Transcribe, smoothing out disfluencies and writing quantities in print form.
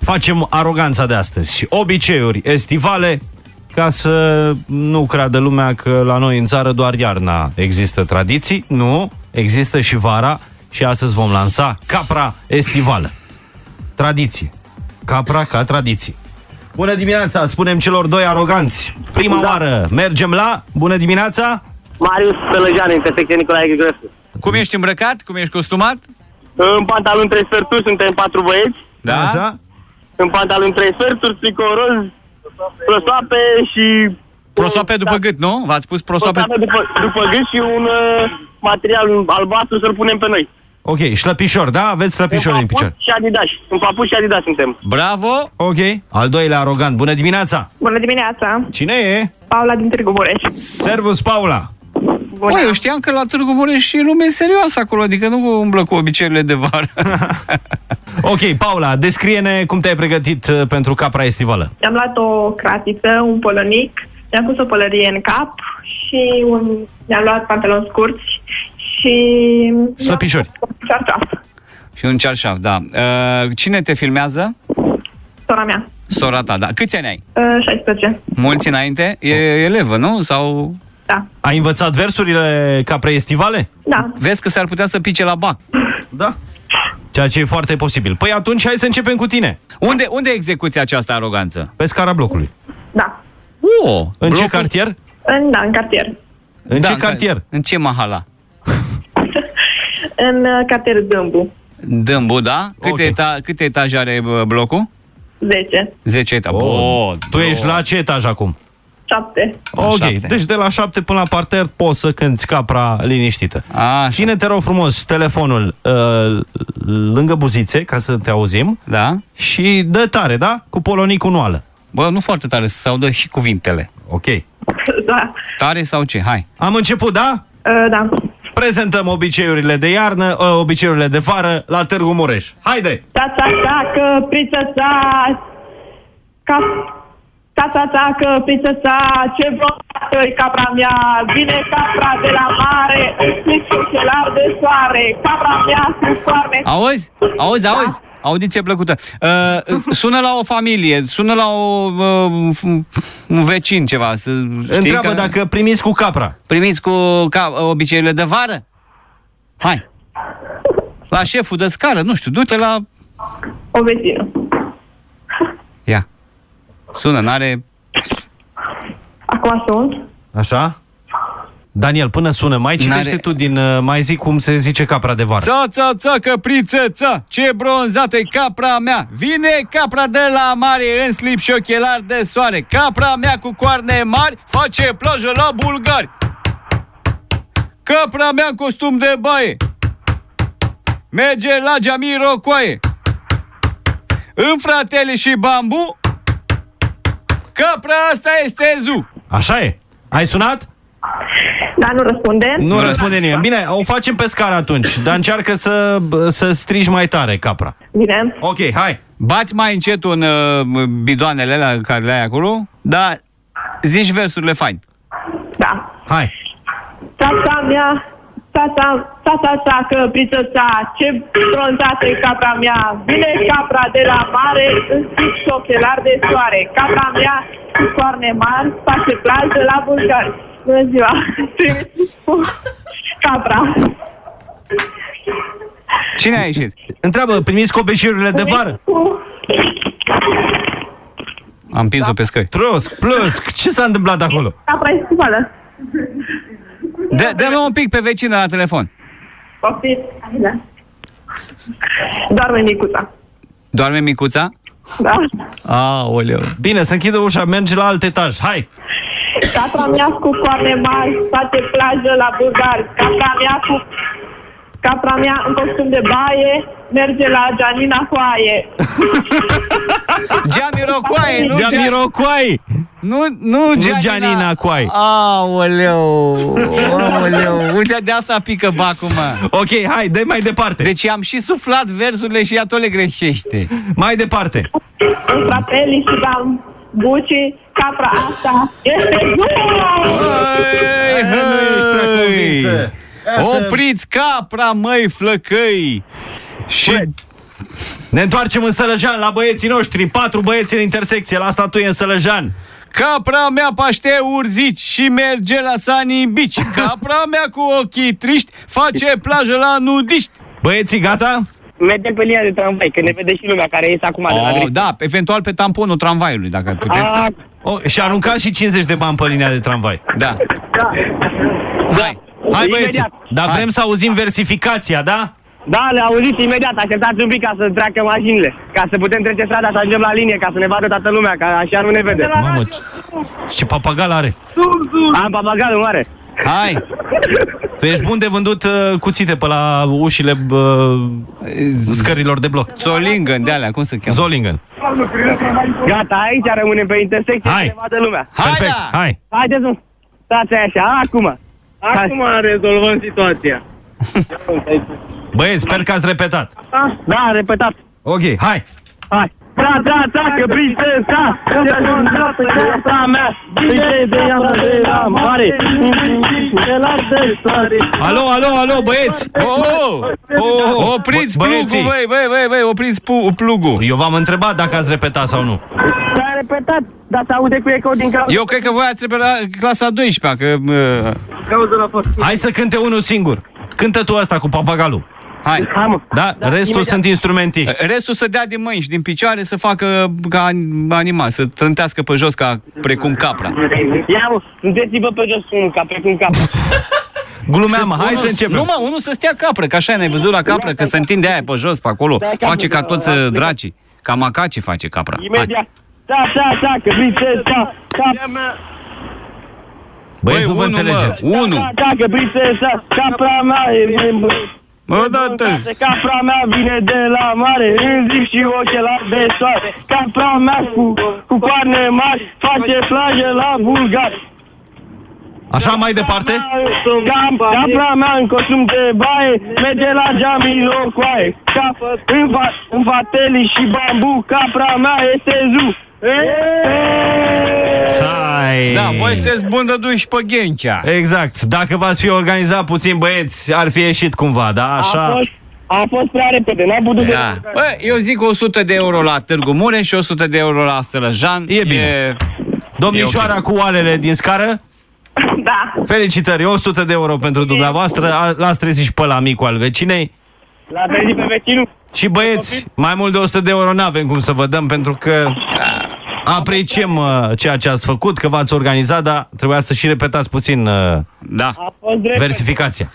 facem aroganța de astăzi și obiceiuri estivale, ca să nu creadă lumea că la noi în țară doar iarna există tradiții. Nu, există și vara și astăzi vom lansa capra estivală. Tradiție. Capra ca tradiție. Bună dimineața, spunem celor doi aroganți. Prima oară mergem la... Bună dimineața! Marius Sălăjean, intersecție Nicolae Grigorescu. Cum ești îmbrăcat? Cum ești costumat? În pantaloni 3 sferturi, suntem 4 băieți. Da? Așa? În pantaloni 3 sferturi, tricou roz, prosoape și... Prosoape după gât, nu? V-ați pus prosoape... după gât și un material albastru să-l punem pe noi. Ok, șlăpișor, da? Aveți șlăpișor în picior. Și Adidas. În papuci și Adidas suntem. Bravo! Ok. Al doilea arogant. Bună dimineața! Bună dimineața! Cine e? Paula din Târgu Mureș. Servus, Paula! Bună! Băi, eu știam că la Târgu Mureș e lume serioasă acolo, adică nu umblă cu obiceiurile de vară. Ok, Paula, descrie-ne cum te-ai pregătit pentru capra estivală. Mi-am luat o cratiță, un polonic, mi-am pus o pălărie în cap și mi-am luat pantaloni scurți și... Șlăpișori. Cearșaf. Și un cearșaf, da. Cine te filmează? Sora mea. Sora ta, da. Câți ani ai? 16. Mulți înainte? E elevă, nu? Sau... Da. Ai învățat versurile caprei estivale? Da. Vezi că s-ar putea să pice la bac. Da. Ceea ce e foarte posibil. Păi atunci hai să începem cu tine. Unde execuți această aroganță? Pe scara blocului. Da. În ce cartier? În cartier. În ce cartier? În ce mahala? În cartier Dâmbu. Dâmbu, da? Câte etaje are blocul? 10. 10 etaje. Tu ești la ce etaj acum? 7. Ok, 7. deci de la 7 până la parter poți să cânti capra liniștită. Ține-te rog frumos telefonul lângă buzițe, ca să te auzim. Da. Și dă tare, da? Cu polonicul nu ală. Bă, nu foarte tare, să se audă și cuvintele. Ok. Da. Tare sau ce? Hai. Am început, da? Da. Prezentăm obiceiurile de iarnă, obiceiurile de vară la Târgu Mureș. Haide! Ta-ta-ta, căpriță-ta, ta-ta-ta, căpriță-ta, ce vreo capra mea, vine capra de la mare, în plic ochelar de soare, capra mea cu coarne... Auzi? Da? Audiție plăcută. Sună la o familie, sună la un vecin ceva. Întreabă dacă primiți cu capra. Primiți cu obiceiurile de vară? Hai. La șeful de scară, nu știu, du-te la... O vecină. Ia. Sună, n-are... Acum sunt. Așa? Daniel, până sună, mai citește tu mai zic cum se zice capra de vară. Ța, căpriță, ța, ce bronzată-i capra mea. Vine capra de la mare în slip și ochelar de soare. Capra mea cu coarne mari face plajă la bulgari. Capra mea în costum de baie merge la Jamiroquai. În fratele și bambu, capra asta este Zu. Așa e. Ai sunat? Da, nu răspunde. Nu răspunde nimeni. Bine, o facem pe scară atunci, dar încearcă să strigi mai tare capra. Bine. Ok, hai. Bați mai încet în bidoanele alea care le ai acolo, dar zici versurile fain. Da. Hai. Tata mea, tata, căpriță-ta, ce bronzată-i capra mea, vine capra de la mare, în stric și ochelar de soare, capra mea cu coarne mari, face plajă la bulgari. Bună ziua! Capra. Cine a ieșit? Întreabă, primiți cu obiceiurile de vară? Am pins-o pe scări. Plăsc, ce s-a întâmplat acolo? Capra estivală. Dă-mă un pic pe vecină la telefon. Poftit. Doarme micuța. Doarme micuța? Da. Aoleu. Bine, să închidă ușa, merge la alt etaj. Hai! Capra mea cu coarne mari face plajă la bulgari. Capra mea în costum de baie merge la Gianina Coaie. Jamiroquai, nu Jamiroquai. Nu Gianina Coaie. Aoleu. Uite, de asta pică bacul, mă. Ok, hai, dă mai departe. Deci am și suflat versurile și ea tot le greșește. Mai departe. În fratelli și bambuci, capra asta este Nu ești prea convinsă. Opriți capra, măi, flăcăi. Și Ne întoarcem în Sălăjan la băieții noștri. 4 băieți în intersecție, la statuie în Sălăjan. Capra mea paște urzici și merge la Sani Bici. Capra mea cu ochii triști face plajă la nudiști. Băieții, gata? Mergem pe linia de tramvai, că ne vede și lumea care iese acum de la dript. Da, eventual pe tamponul tramvaiului, dacă puteți. Și aruncați și 50 de bani pe linia de tramvai. Da. Hai băieți, Imediat. dar vrem să auzim versificația, da? Da, le auziți imediat, așteptați un pic ca să treacă mașinile, ca să putem trece strada, să ajungem la linie, ca să ne vadă toată lumea, că așa nu ne vede. Mamă, ce papagal are. Am papagalul mare. Hai. Tu ești bun de vândut cuțite pe la ușile scărilor de bloc. Zolingen, de alea, cum se cheamă? Zolingen. Gata, aici rămânem pe intersecție, să ne vadă lumea. Perfect, da. hai. Haideți, mă. Stați așa, acum. Acum rezolvăm situația. Băieți, sper că ați repetat. Da, repetat. Ok, hai. Hai. Că prinsesa, că mea, de ea de la mare, Alo, băieți. Opriți băieții. plugul, băi, opriți plugul. Eu v-am întrebat dacă ați repetat sau nu. S-a repetat, dar se aude cu ecou din cauza. Eu cred că voi ați repetat clasa 12-a, că... Cauza la fost. Hai să cânte unul singur. Cântă tu asta cu papagalul. Hai. Hai, mă. Da? Restul imediat. sunt instrumentiști. Restul să dea din mâini și din picioare, să facă ca animal, să trântească pe jos ca precum capra. Ia, mă, sunteți-vă pe jos, ca precum capra. Glumeam, hai să începem. Nu, unul să stea capră, că așa ne-ai văzut la capră, că se întinde aia pe jos, pe acolo. Face ca toți dracii. Ca macaci face capra. Imediat. Că prinsesa, Băieți, nu vă înțelegeți. Unu. că prinsesa, capra mea Mă, dată. Capra mea vine de la mare, în zi și ochelari de soare. Capra mea cu coarne mari face plajă la Bulgari. Așa mai departe? Capra mea în costum de baie merge la Jamiroquai. În fateli și bambu, capra mea este zu. Hai. Da, voi sunteți bun de duși pe Ghencea. Exact. Dacă v-ați fi organizat puțin, băieți, ar fi ieșit cumva, da? Așa. A fost prea repede, n-am putut Da. Bă, eu zic 100 de euro la Târgu Mureș și 100 de euro la Sălăjan. E bine. Domnișoara cu oalele din scară? Da. Felicitări, 100 de euro pentru dumneavoastră. L-ați trezit și pe la micul al vecinei. L-a trezit pe vecinul. Și băieți, mai mult de 100 de euro n-avem cum să vă dăm, pentru că apreciem ceea ce ați făcut, că v-ați organizat, dar trebuia să și repetați puțin Da. A fost drept. versificația.